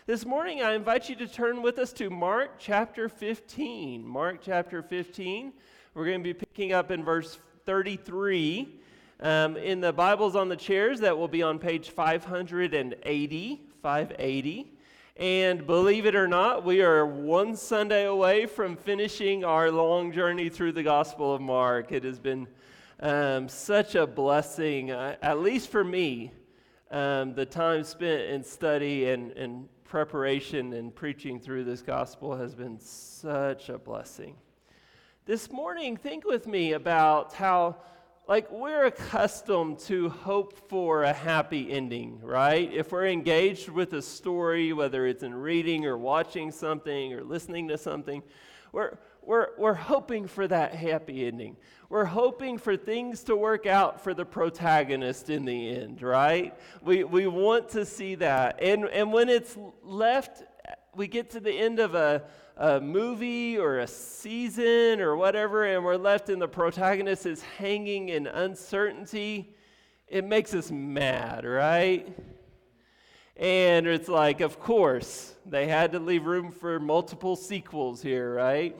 This morning, I invite you to turn with us to Mark chapter 15. Mark chapter 15. We're going to be picking up in verse 33. In the Bibles on the chairs, that will be on page 580. And believe it or not, we are one Sunday away from finishing our long journey through the Gospel of Mark. It has been such a blessing, at least for me. The time spent in study and preparation and preaching through this gospel has been such a blessing. This morning, think with me about how, we're accustomed to hope for a happy ending, right? If we're engaged with a story, whether it's in reading or watching something or listening to something, we're hoping for that happy ending. We're hoping for things to work out for the protagonist in the end, right? We want to see that. And when it's left, we get to the end of a movie or a season or whatever, and we're left and the protagonist is hanging in uncertainty, it makes us mad, right? And it's like, of course, they had to leave room for multiple sequels here, right?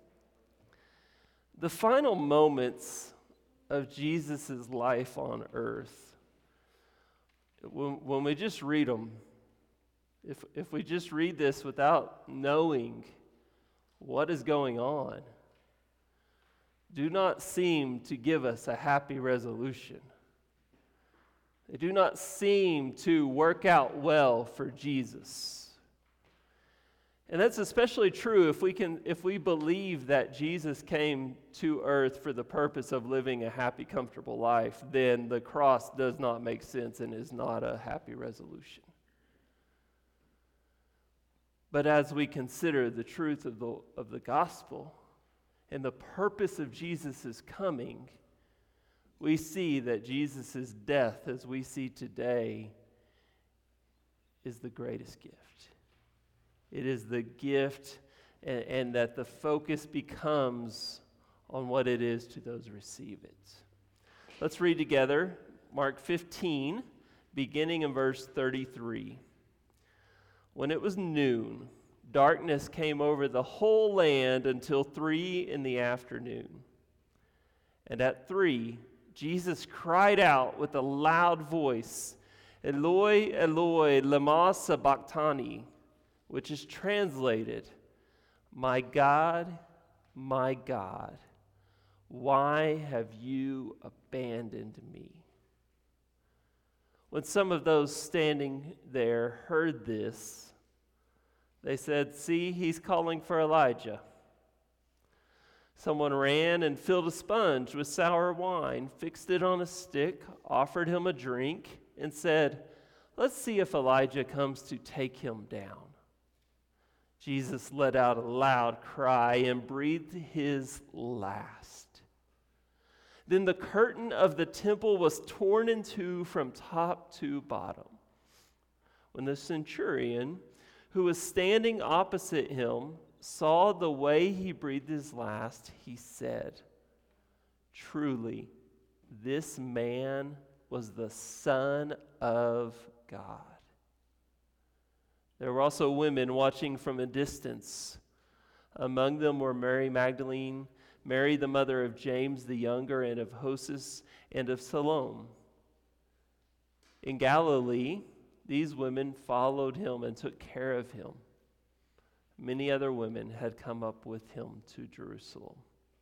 The final moments of Jesus' life on earth, when we just read them, if we just read this without knowing what is going on, do not seem to give us a happy resolution. They do not seem to work out well for Jesus. And that's especially true if we believe that Jesus came to earth for the purpose of living a happy, comfortable life, then the cross does not make sense and is not a happy resolution. But as we consider the truth of the gospel and the purpose of Jesus' coming, we see that Jesus' death, as we see today, is the greatest gift. It is the gift, and that the focus becomes on what it is to those who receive it. Let's read together Mark 15, beginning in verse 33. When it was noon, darkness came over the whole land until 3 p.m. And at 3, Jesus cried out with a loud voice, "Eloi, Eloi, lama sabachthani," which is translated, my God, why have you abandoned me?" When some of those standing there heard this, they said, "See, he's calling for Elijah." Someone ran and filled a sponge with sour wine, fixed it on a stick, offered him a drink, and said, "Let's see if Elijah comes to take him down." Jesus let out a loud cry and breathed his last. Then the curtain of the temple was torn in two from top to bottom. When the centurion, who was standing opposite him, saw the way he breathed his last, he said, "Truly, this man was the Son of God." There were also women watching from a distance. Among them were Mary Magdalene, Mary the mother of James the younger, and of Joses, and of Salome. In Galilee, these women followed him and took care of him. Many other women had come up with him to Jerusalem.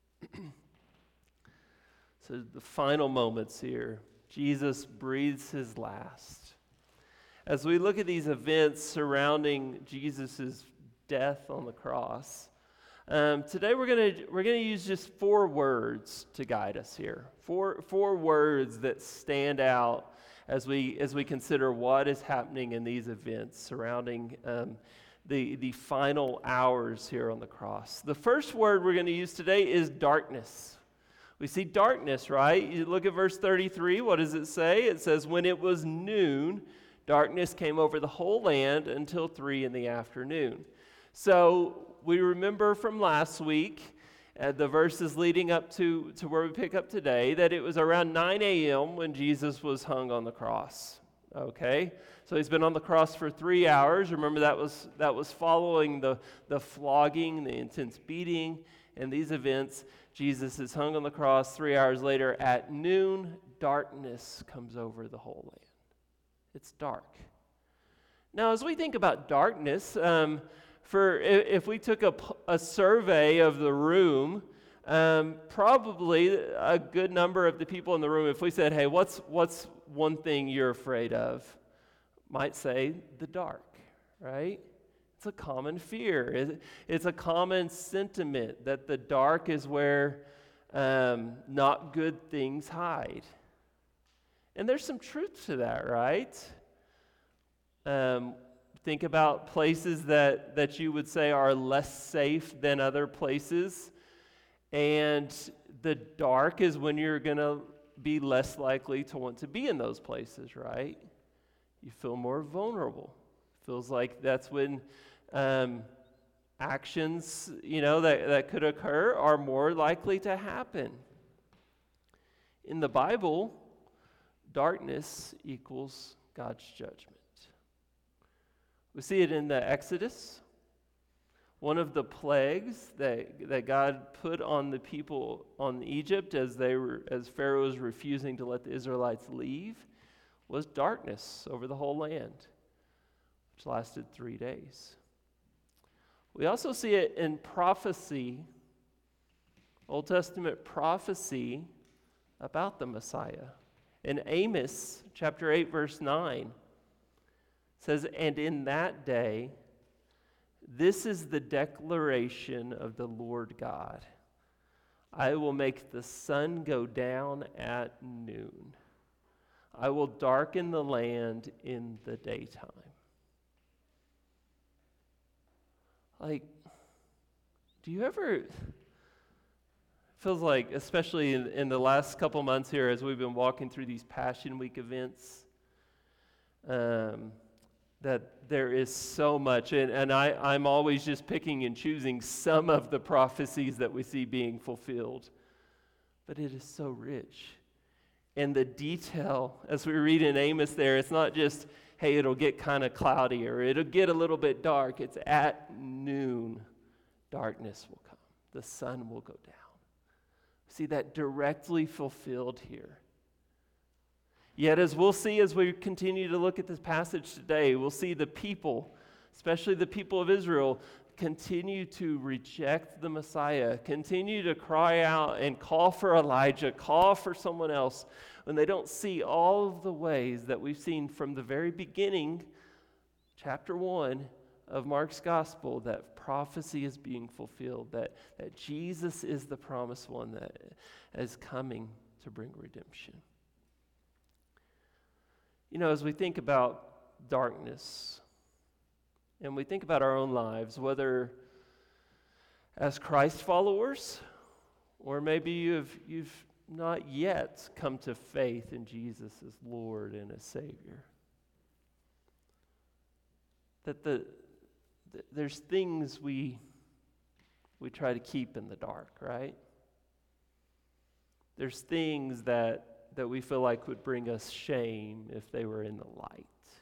So the final moments here, Jesus breathes his last. As we look at these events surrounding Jesus' death on the cross, today we're gonna use just 4 words to guide us here. Four words that stand out as we consider what is happening in these events surrounding the final hours here on the cross. The first word we're going to use today is darkness. We see darkness, right? You look at verse 33. What does it say? It says, "When it was noon, darkness came over the whole land until 3 p.m. So we remember from last week, the verses leading up to where we pick up today, that it was around 9 a.m. when Jesus was hung on the cross. Okay, so he's been on the cross for 3 hours. Remember, that was following the flogging, the intense beating, and these events. Jesus is hung on the cross. 3 hours later, at noon, darkness comes over the whole land. It's dark. Now, as we think about darkness, if we took a survey of the room, probably a good number of the people in the room, if we said, "Hey, what's one thing you're afraid of?" might say the dark, right? It's a common fear. It's a common sentiment that the dark is where not good things hide. And there's some truth to that, right? Think about places that you would say are less safe than other places. And the dark is when you're going to be less likely to want to be in those places, right? You feel more vulnerable. Feels like that's when actions, that could occur are more likely to happen. In the Bible, darkness equals God's judgment. We see it in the Exodus. One of the plagues that God put on the people on Egypt as Pharaoh was refusing to let the Israelites leave was darkness over the whole land, which lasted 3 days. We also see it in prophecy, Old Testament prophecy about the Messiah. In Amos chapter 8, verse 9, it says, "And in that day, this is the declaration of the Lord God. I will make the sun go down at noon. I will darken the land in the daytime." Do you ever, feels like, especially in the last couple months here as we've been walking through these Passion Week events, that there is so much, and I'm always just picking and choosing some of the prophecies that we see being fulfilled. But it is so rich. And the detail, as we read in Amos there, it's not just, hey, it'll get kind of cloudy or it'll get a little bit dark. It's at noon, darkness will come. The sun will go down. See that directly fulfilled here. Yet, as we'll see as we continue to look at this passage today, we'll see the people, especially the people of Israel, continue to reject the Messiah, continue to cry out and call for Elijah, call for someone else, when they don't see all of the ways that we've seen from the very beginning, chapter 1 of Mark's gospel, that prophecy is being fulfilled, that Jesus is the promised one that is coming to bring redemption. As we think about darkness, and we think about our own lives, whether as Christ followers, or maybe you've not yet come to faith in Jesus as Lord and as Savior, that there's things we try to keep in the dark, right? There's things that we feel like would bring us shame if they were in the light.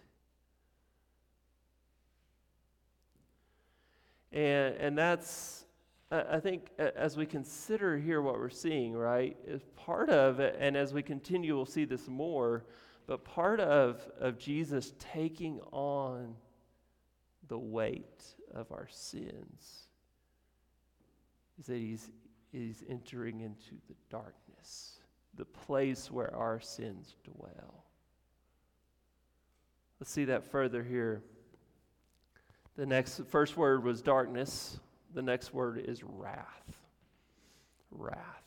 And that's, I think, as we consider here what we're seeing, right, is part of it, and as we continue, we'll see this more, but part of Jesus taking on the weight of our sins is that he's entering into the darkness, the place where our sins dwell. Let's see that further here. First word was darkness. The next word is wrath. Wrath.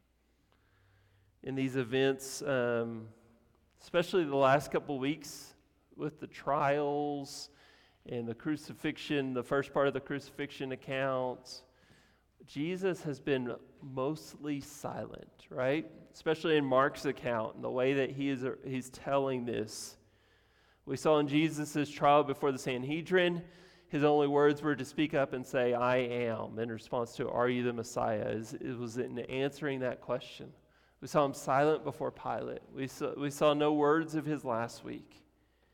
In these events, especially the last couple weeks with the trials and the crucifixion, the first part of the crucifixion account, Jesus has been mostly silent, right? Especially in Mark's account and the way that he's telling this. We saw in Jesus' trial before the Sanhedrin, his only words were to speak up and say, "I am," in response to, "Are you the Messiah?" It was in answering that question. We saw him silent before Pilate. We saw no words of his last week.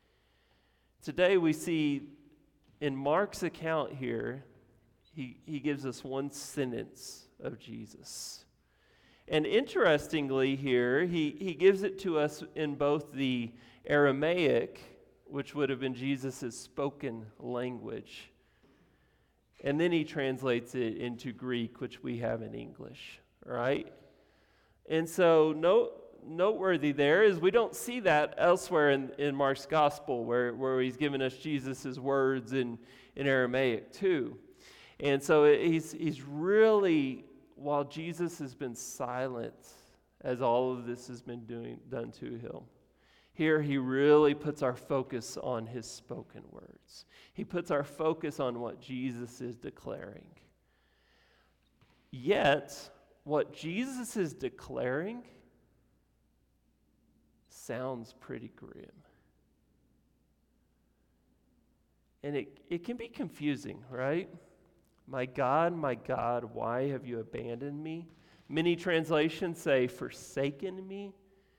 Today we see in Mark's account here, he gives us one sentence of Jesus. And interestingly here, he gives it to us in both the Aramaic, which would have been Jesus' spoken language, and then he translates it into Greek, which we have in English, right? And so noteworthy there is we don't see that elsewhere in Mark's gospel where he's given us Jesus' words in Aramaic too. And so he's really, while Jesus has been silent as all of this has been done to him, here he really puts our focus on his spoken words. He puts our focus on what Jesus is declaring. Yet, what Jesus is declaring sounds pretty grim. And it can be confusing, right? My God, why have you abandoned me? Many translations say, forsaken me.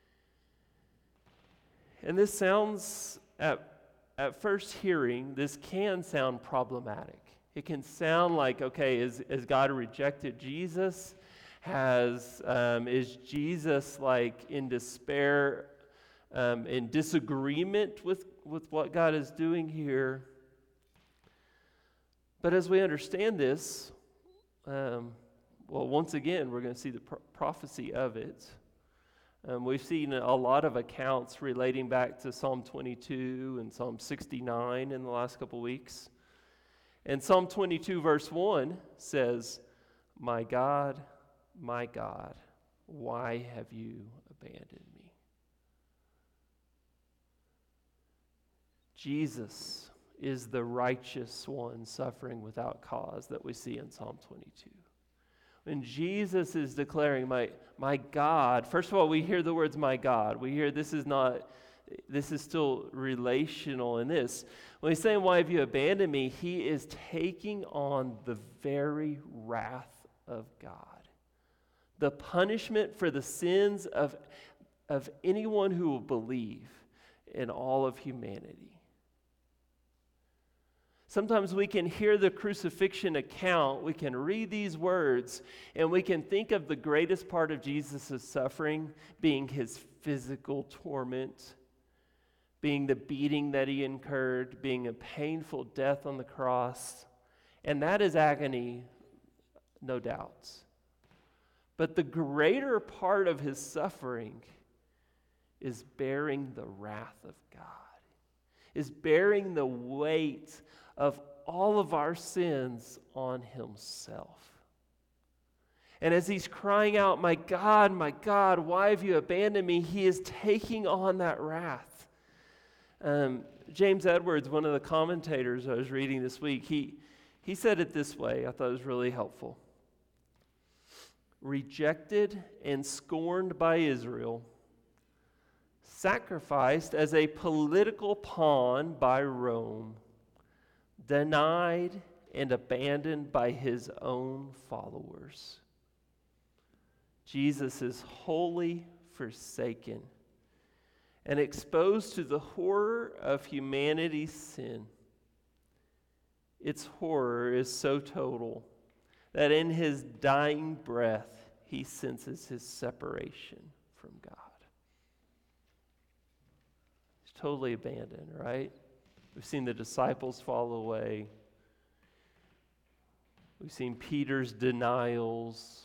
And this sounds, at first hearing, this can sound problematic. It can sound like, okay, has God rejected Jesus? Is Jesus like in despair, in disagreement with what God is doing here? But as we understand this, once again, we're going to see the prophecy of it. We've seen a lot of accounts relating back to Psalm 22 and Psalm 69 in the last couple weeks. And Psalm 22 verse 1 says, my God, why have you abandoned me? Jesus is the righteous one suffering without cause that we see in Psalm 22. When Jesus is declaring, my God, first of all, we hear the words, my God. We hear this is still relational in this. When he's saying, why have you abandoned me? He is taking on the very wrath of God. The punishment for the sins of anyone who will believe in all of humanity. Sometimes we can hear the crucifixion account, we can read these words, and we can think of the greatest part of Jesus' suffering being his physical torment, being the beating that he incurred, being a painful death on the cross. And that is agony, no doubt. But the greater part of his suffering is bearing the wrath of God, is bearing the weight of all of our sins on himself. And as he's crying out, my God, why have you abandoned me? He is taking on that wrath. James Edwards, one of the commentators I was reading this week, he said it this way. I thought it was really helpful. Rejected and scorned by Israel, sacrificed as a political pawn by Rome, denied and abandoned by his own followers. Jesus is wholly forsaken and exposed to the horror of humanity's sin. Its horror is so total that in his dying breath, he senses his separation from God. He's totally abandoned, right? We've seen the disciples fall away. We've seen Peter's denials.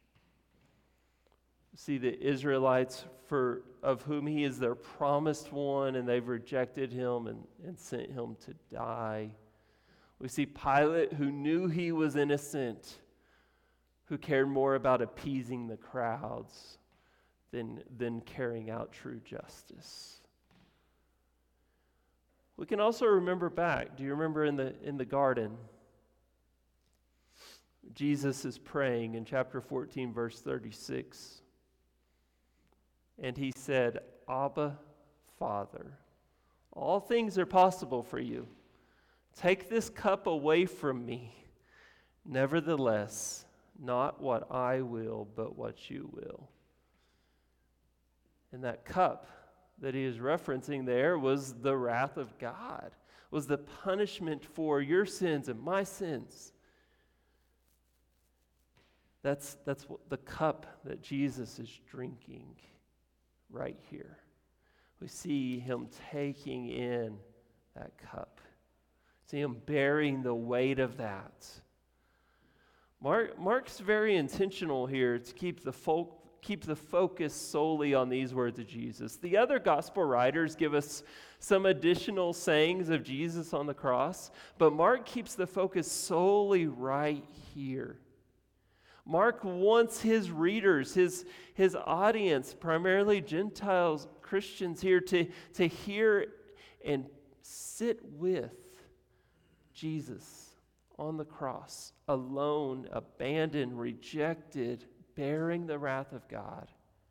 We see the Israelites of whom he is their promised one, and they've rejected him and sent him to die. We see Pilate, who knew he was innocent, who cared more about appeasing the crowds than carrying out true justice. We can also remember back. Do you remember in the garden? Jesus is praying in chapter 14, verse 36. And he said, Abba, Father, all things are possible for you. Take this cup away from me. Nevertheless, not what I will, but what you will. And that cup that he is referencing there was the wrath of God. was the punishment for your sins and my sins. That's what the cup that Jesus is drinking right here. We see him taking in that cup. See him bearing the weight of that. Mark's very intentional here to keep the focus solely on these words of Jesus. The other gospel writers give us some additional sayings of Jesus on the cross, but Mark keeps the focus solely right here. Mark wants his readers, his audience, primarily Gentiles, Christians here, to hear and sit with Jesus on the cross, alone, abandoned, rejected, bearing the wrath of God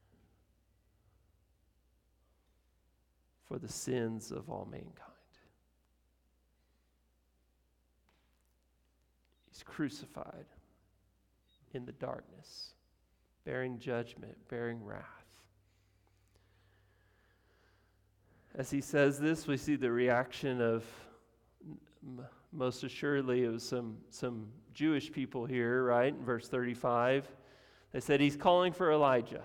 for the sins of all mankind. He's crucified in the darkness, bearing judgment, bearing wrath. As he says this, we see the reaction of, most assuredly, it was some Jewish people here, right? In verse 35, they said, he's calling for Elijah.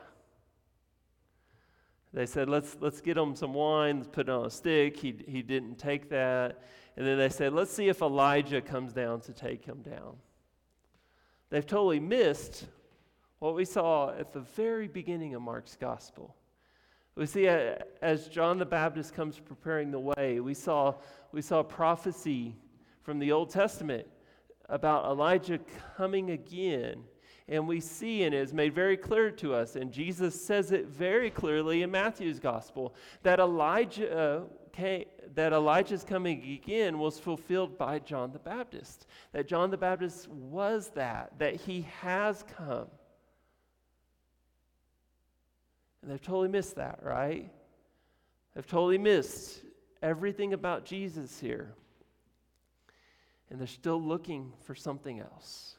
They said, let's get him some wine, let's put it on a stick. He didn't take that. And then they said, let's see if Elijah comes down to take him down. They've totally missed what we saw at the very beginning of Mark's gospel. We see as John the Baptist comes preparing the way, we saw prophecy from the Old Testament about Elijah coming again. And we see, and it's made very clear to us, and Jesus says it very clearly in Matthew's gospel, that Elijah's coming again was fulfilled by John the Baptist. That John the Baptist was that he has come. And they've totally missed that, right? They've totally missed everything about Jesus here. And they're still looking for something else.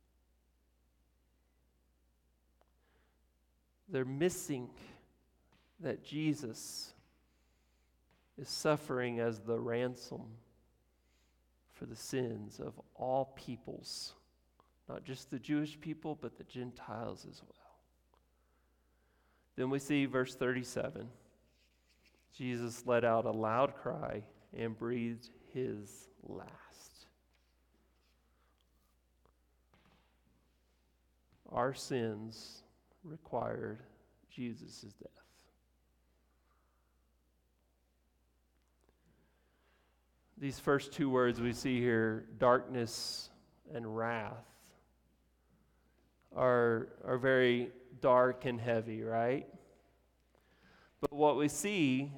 They're missing that Jesus is suffering as the ransom for the sins of all peoples, not just the Jewish people, but the Gentiles as well. Then we see verse 37. Jesus let out a loud cry and breathed his last. Our sins required Jesus' death. These first two words we see here, darkness and wrath, are very dark and heavy, right? But what we see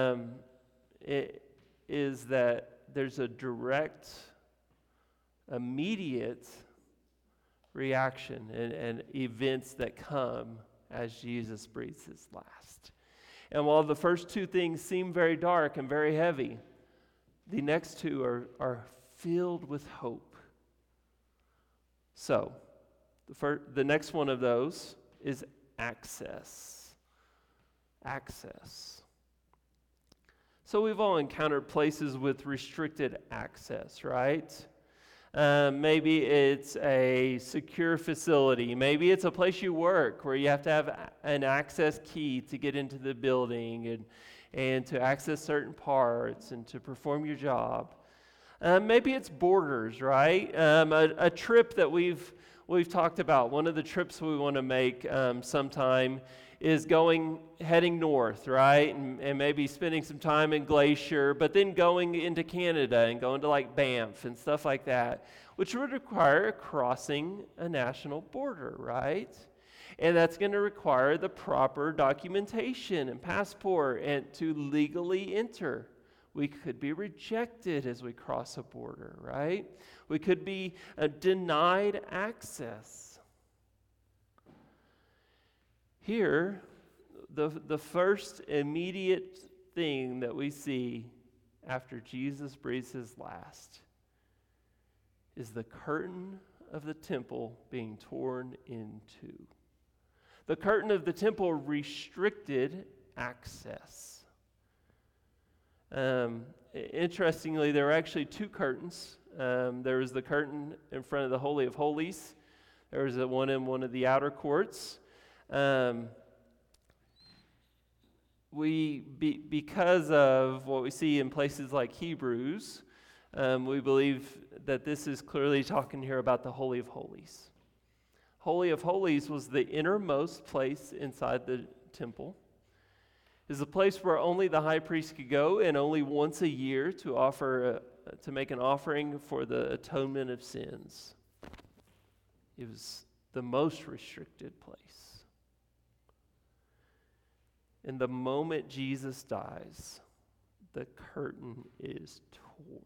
is that there's a direct, immediate reaction and events that come as Jesus breathes his last. And while the first two things seem very dark and very heavy, the next two are filled with hope. So, the next one of those is access. Access. So we've all encountered places with restricted access, right? Maybe it's a secure facility. Maybe it's a place you work where you have to have an access key to get into the building and to access certain parts and to perform your job. Maybe it's borders, right? A trip that we've talked about. One of the trips we want to make sometime is heading north, right? And maybe spending some time in Glacier, but then going into Canada and going to like Banff and stuff like that, which would require crossing a national border, right? And that's going to require the proper documentation and passport and to legally enter. We could be rejected as we cross a border, right? We could be denied access. Here, the first immediate thing that we see after Jesus breathes his last is the curtain of the temple being torn in two. The curtain of the temple restricted access. Interestingly, there were actually two curtains. There was the curtain in front of the Holy of Holies. There was one in one of the outer courts. Because of what we see in places like Hebrews, we believe that this is clearly talking here about the Holy of Holies. Holy of Holies was the innermost place inside the temple. Is a place where only the high priest could go, and only once a year to make an offering for the atonement of sins. It was the most restricted place. And the moment Jesus dies, the curtain is torn.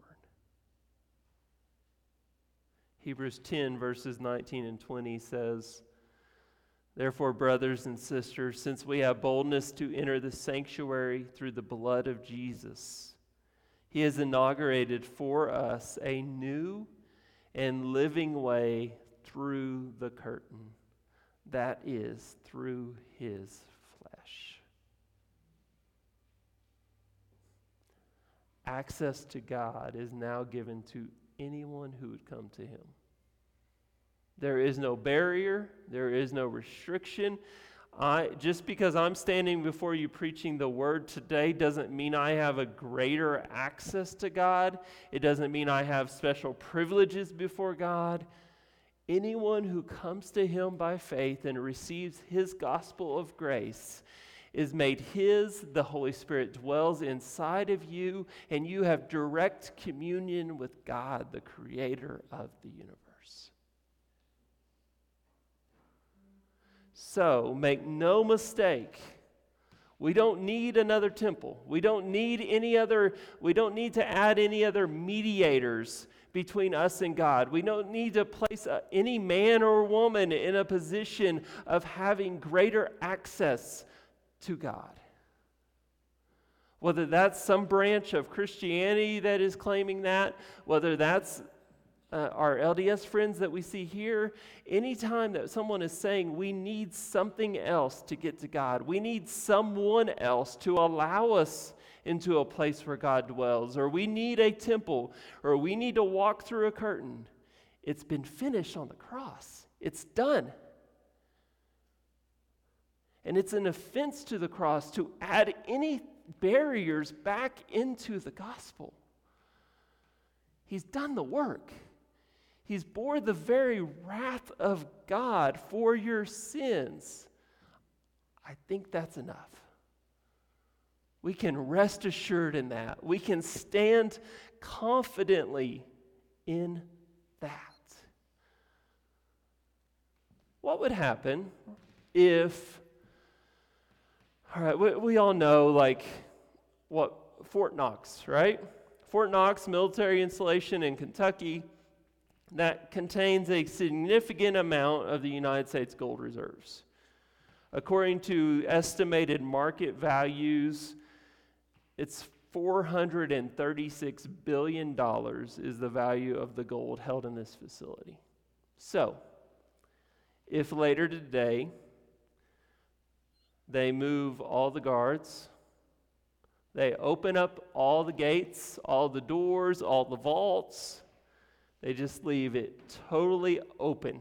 Hebrews 10, verses 19 and 20 says, "Therefore, brothers and sisters, since we have boldness to enter the sanctuary through the blood of Jesus, He has inaugurated for us a new and living way through the curtain, that is, through His flesh." Access to God is now given to anyone who would come to Him. There is no barrier. There is no restriction. Just because I'm standing before you preaching the word today doesn't mean I have a greater access to God. It doesn't mean I have special privileges before God. Anyone who comes to Him by faith and receives His gospel of grace is made His. The Holy Spirit dwells inside of you, and you have direct communion with God, the creator of the universe. So, make no mistake, we don't need another temple. We don't need to add any other mediators between us and God. We don't need to place any man or woman in a position of having greater access to God. Whether that's some branch of Christianity that is claiming that, whether that's our LDS friends that we see here, anytime that someone is saying we need something else to get to God, we need someone else to allow us into a place where God dwells, or we need a temple, or we need to walk through a curtain, it's been finished on the cross. It's done. And it's an offense to the cross to add any barriers back into the gospel. He's done the work. He's bore the very wrath of God for your sins. I think that's enough. We can rest assured in that. We can stand confidently in that. What would happen if, all right, we all know what Fort Knox, right? Fort Knox military installation in Kentucky that contains a significant amount of the United States gold reserves. According to estimated market values, it's $436 billion is the value of the gold held in this facility. So, if later today they move all the guards, they open up all the gates, all the doors, all the vaults, they just leave it totally open,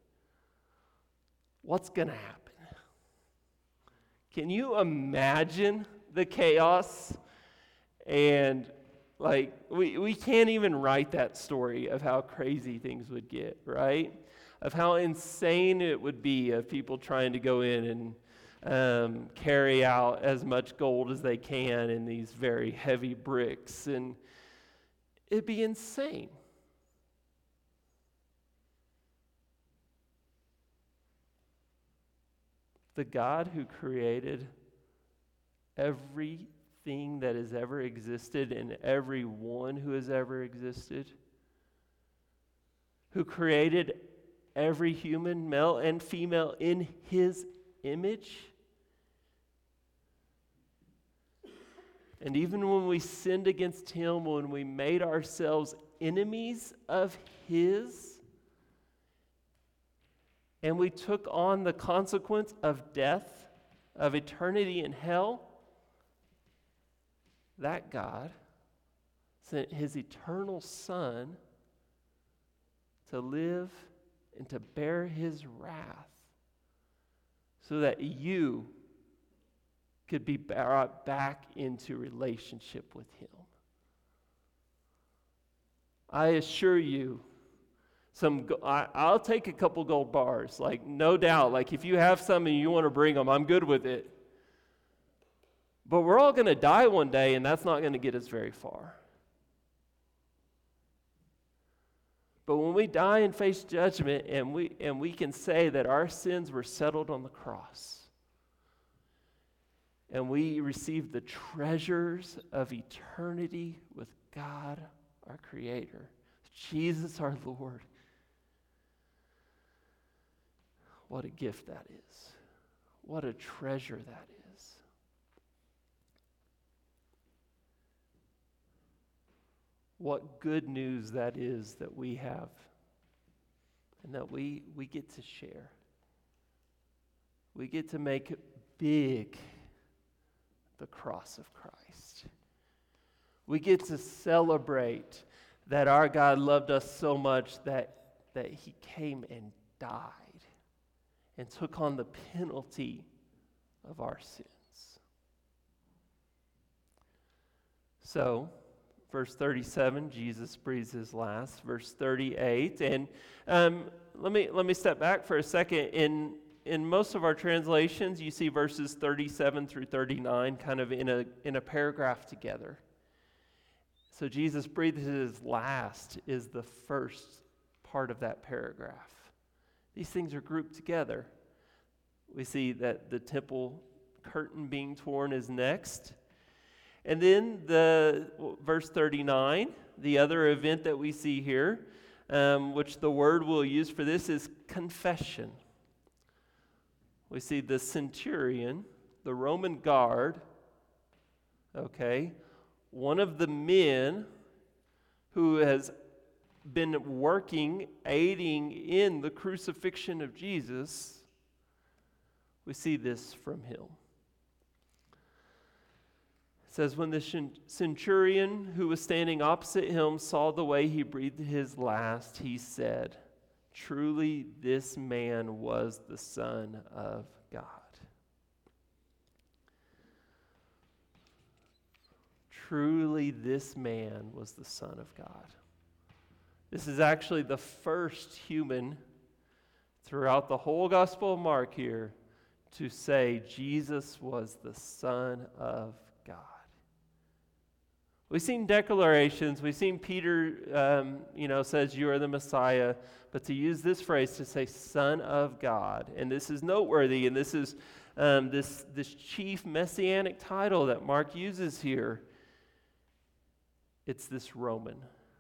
what's going to happen? Can you imagine the chaos? And we can't even write that story of how crazy things would get, right? Of how insane it would be of people trying to go in and carry out as much gold as they can in these very heavy bricks. And it'd be insane. The God who created everything that has ever existed and everyone who has ever existed, who created every human, male and female, in His image. And even when we sinned against Him, when we made ourselves enemies of His, and we took on the consequence of death, of eternity in hell, that God sent his eternal Son to live and to bear his wrath so that you could be brought back into relationship with him. I assure you, I'll take a couple gold bars, like no doubt. Like if you have some and you want to bring them, I'm good with it. But we're all going to die one day, and that's not going to get us very far. But when we die and face judgment, and we can say that our sins were settled on the cross, and we receive the treasures of eternity with God, our Creator, Jesus our Lord. What a gift that is. What a treasure that is. What good news that is that we have and that we get to share. We get to make big the cross of Christ. We get to celebrate that our God loved us so much that he came and died and took on the penalty of our sins. So, verse 37, Jesus breathes his last. Verse 38, and let me step back for a second. In most of our translations, you see verses 37 through 39 kind of in a paragraph together. So Jesus breathes his last is the first part of that paragraph. These things are grouped together. We see that the temple curtain being torn is next. And then verse 39, the other event that we see here, which the word we'll use for this is confession. We see the centurion, the Roman guard, one of the men who has been working, aiding in the crucifixion of Jesus. We see this from him. It says, when the centurion who was standing opposite him saw the way he breathed his last, he said, "Truly this man was the Son of God." Truly this man was the Son of God. This is actually the first human throughout the whole Gospel of Mark here to say Jesus was the Son of God. We've seen declarations. We've seen Peter, says you are the Messiah. But to use this phrase to say Son of God, and this is noteworthy, and this is this chief messianic title that Mark uses here. It's this Roman.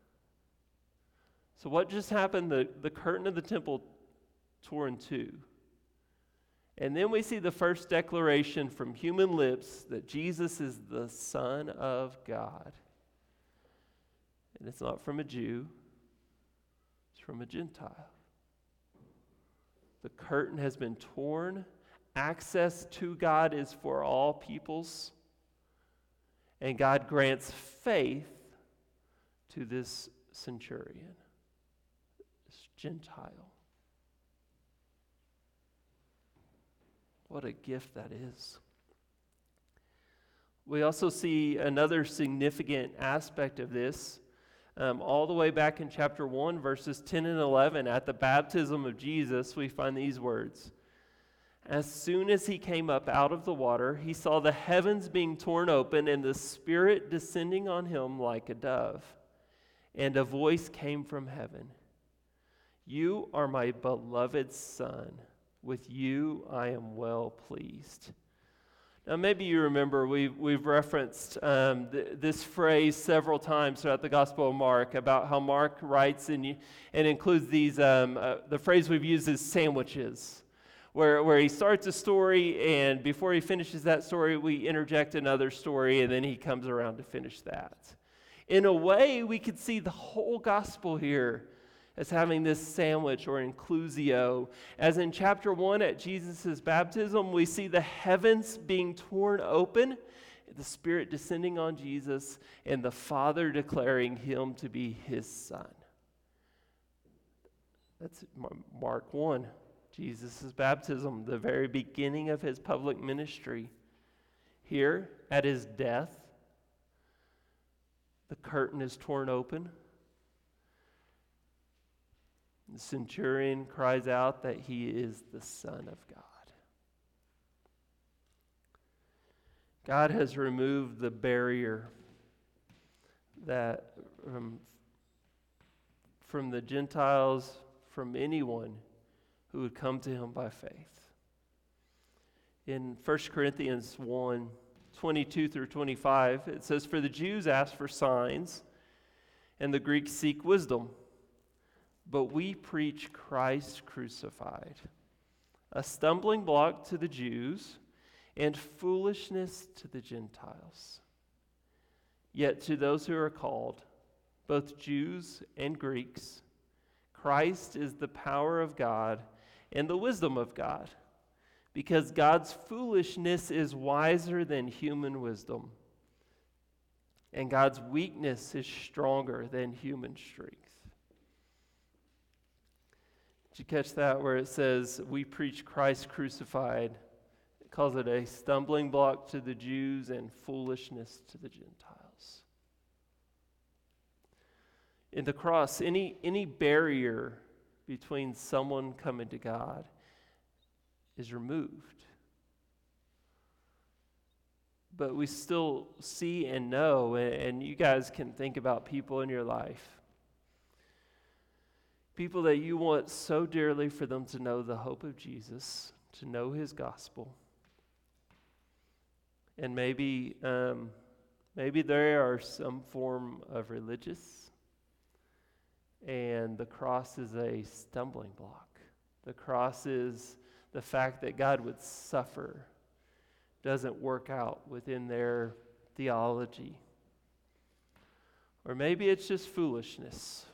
So what just happened? The curtain of the temple tore in two. And then we see the first declaration from human lips that Jesus is the Son of God. And it's not from a Jew, it's from a Gentile. The curtain has been torn. Access to God is for all peoples. And God grants faith to this centurion, this Gentile. What a gift that is. We also see another significant aspect of this all the way back in chapter 1, verses 10 and 11. At the baptism of Jesus, we find these words. As soon as he came up out of the water, he saw the heavens being torn open and the Spirit descending on him like a dove. And a voice came from heaven. You are my beloved Son. With you I am well pleased. Now maybe you remember we've referenced this phrase several times throughout the Gospel of Mark about how Mark writes and includes these, the phrase we've used is sandwiches, where he starts a story and before he finishes that story we interject another story and then he comes around to finish that. In a way, we could see the whole gospel here as having this sandwich or inclusio. As in chapter 1 at Jesus' baptism, we see the heavens being torn open the Spirit descending on Jesus, and the Father declaring him to be his Son. That's Mark 1, Jesus' baptism, the very beginning of his public ministry. Here, at his death, the curtain is torn open. The centurion cries out that he is the Son of God. God has removed the barrier that from the Gentiles, from anyone who would come to him by faith. In 1 Corinthians 1, 22 through 25, it says, "For the Jews ask for signs, and the Greeks seek wisdom. But we preach Christ crucified, a stumbling block to the Jews and foolishness to the Gentiles. Yet to those who are called, both Jews and Greeks, Christ is the power of God and the wisdom of God, because God's foolishness is wiser than human wisdom, and God's weakness is stronger than human strength." Did you catch that where it says, we preach Christ crucified? It calls it a stumbling block to the Jews and foolishness to the Gentiles. In the cross, any barrier between someone coming to God is removed. But we still see and know, and you guys can think about people in your life, people that you want so dearly for them to know the hope of Jesus, to know his gospel. And maybe there are some form of religious, and the cross is a stumbling block. The cross is the fact that God would suffer. Doesn't work out within their theology. Or maybe it's just foolishness.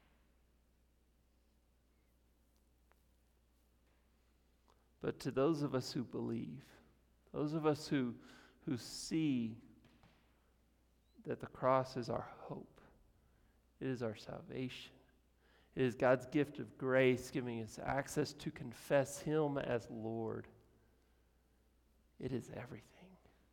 But to those of us who believe, those of us who see that the cross is our hope, it is our salvation, it is God's gift of grace giving us access to confess him as Lord, it is everything.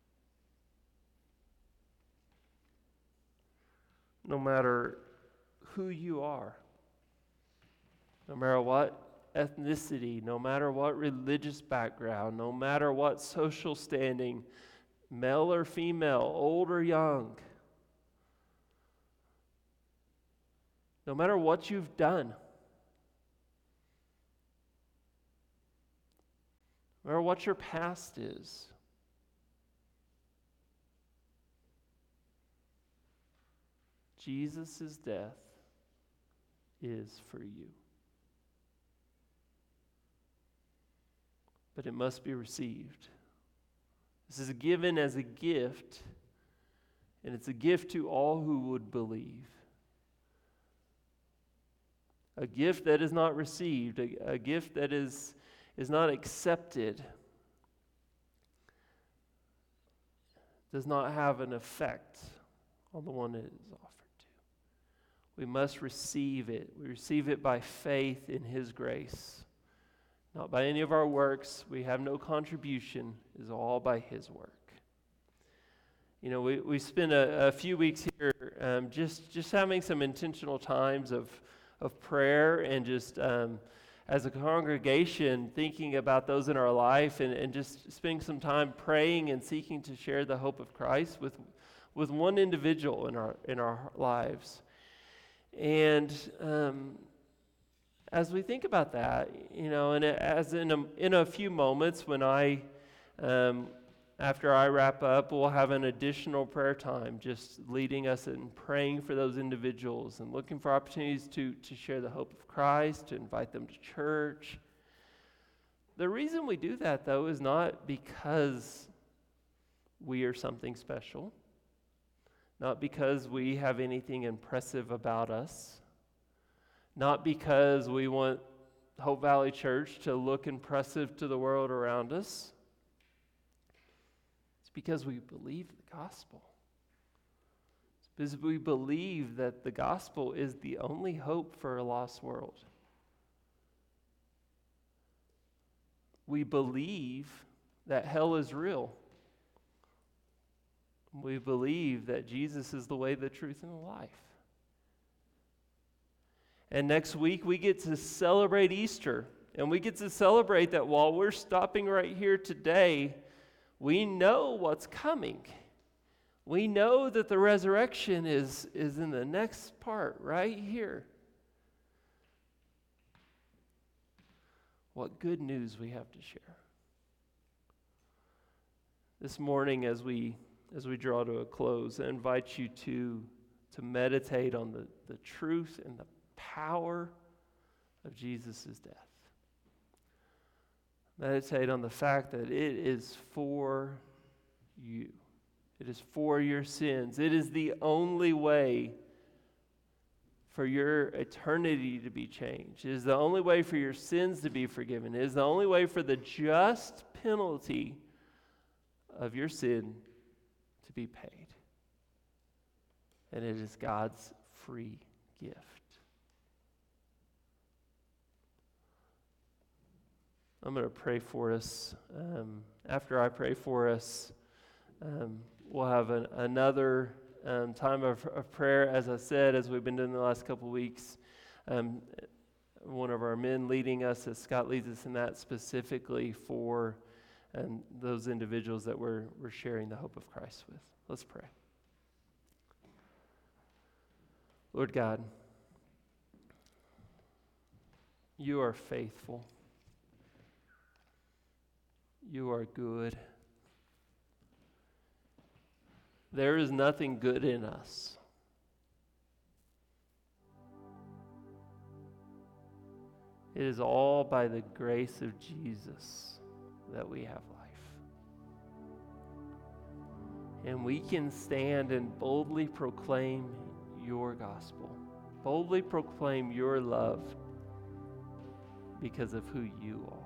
No matter who you are, no matter what ethnicity, no matter what religious background, no matter what social standing, male or female, old or young, no matter what you've done, no matter what your past is, Jesus' death is for you. But it must be received. This is given as a gift, and it's a gift to all who would believe. A gift that is not received, a gift that is not accepted, does not have an effect on the one it is offered to. We must receive it. We receive it by faith in his grace. Not by any of our works. We have no contribution. It is all by his work. You know, we spent a few weeks here just having some intentional times of prayer and just as a congregation thinking about those in our life and just spending some time praying and seeking to share the hope of Christ with one individual in our lives. And as we think about that, you know, and as in a few moments when after I wrap up, we'll have an additional prayer time just leading us in praying for those individuals and looking for opportunities to share the hope of Christ, to invite them to church. The reason we do that, though, is not because we are something special, not because we have anything impressive about us, not because we want Hope Valley Church to look impressive to the world around us. It's because we believe the gospel. It's because we believe that the gospel is the only hope for a lost world. We believe that hell is real. We believe that Jesus is the way, the truth, and the life. And next week we get to celebrate Easter. And we get to celebrate that while we're stopping right here today, we know what's coming. We know that the resurrection is in the next part, right here. What good news we have to share. This morning, as we draw to a close, I invite you to meditate on the truth and the power of Jesus' death. Meditate on the fact that it is for you. It is for your sins. It is the only way for your eternity to be changed. It is the only way for your sins to be forgiven. It is the only way for the just penalty of your sin to be paid. And it is God's free gift. I'm going to pray for us. After I pray for us, we'll have another time of prayer, as I said, as we've been doing the last couple weeks. One of our men leading us, as Scott leads us in that, specifically for those individuals that we're sharing the hope of Christ with. Let's pray. Lord God, you are faithful. You are good. There is nothing good in us. It is all by the grace of Jesus that we have life. And we can stand and boldly proclaim your gospel, boldly proclaim your love because of who you are.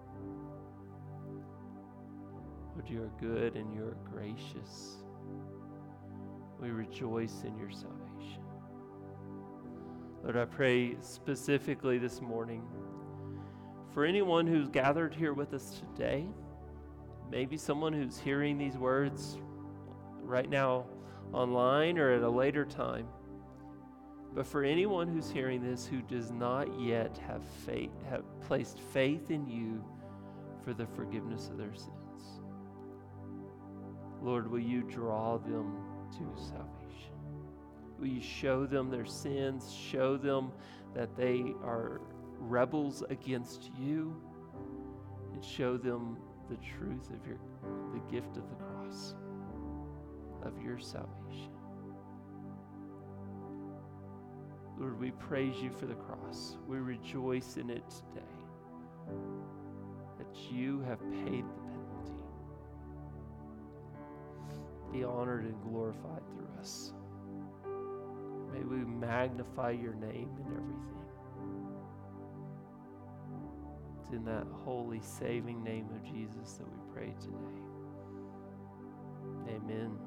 Lord, you are good and you are gracious. We rejoice in your salvation. Lord, I pray specifically this morning for anyone who's gathered here with us today, maybe someone who's hearing these words right now online or at a later time, but for anyone who's hearing this who does not yet have placed faith in you for the forgiveness of their sins. Lord, will you draw them to salvation? Will you show them their sins, show them that they are rebels against you, and show them the truth of the gift of the cross, of your salvation. Lord, we praise you for the cross. We rejoice in it today, that you have paid the penalty. Be honored and glorified through us. May we magnify your name in everything. It's in that holy, saving name of Jesus that we pray today. Amen.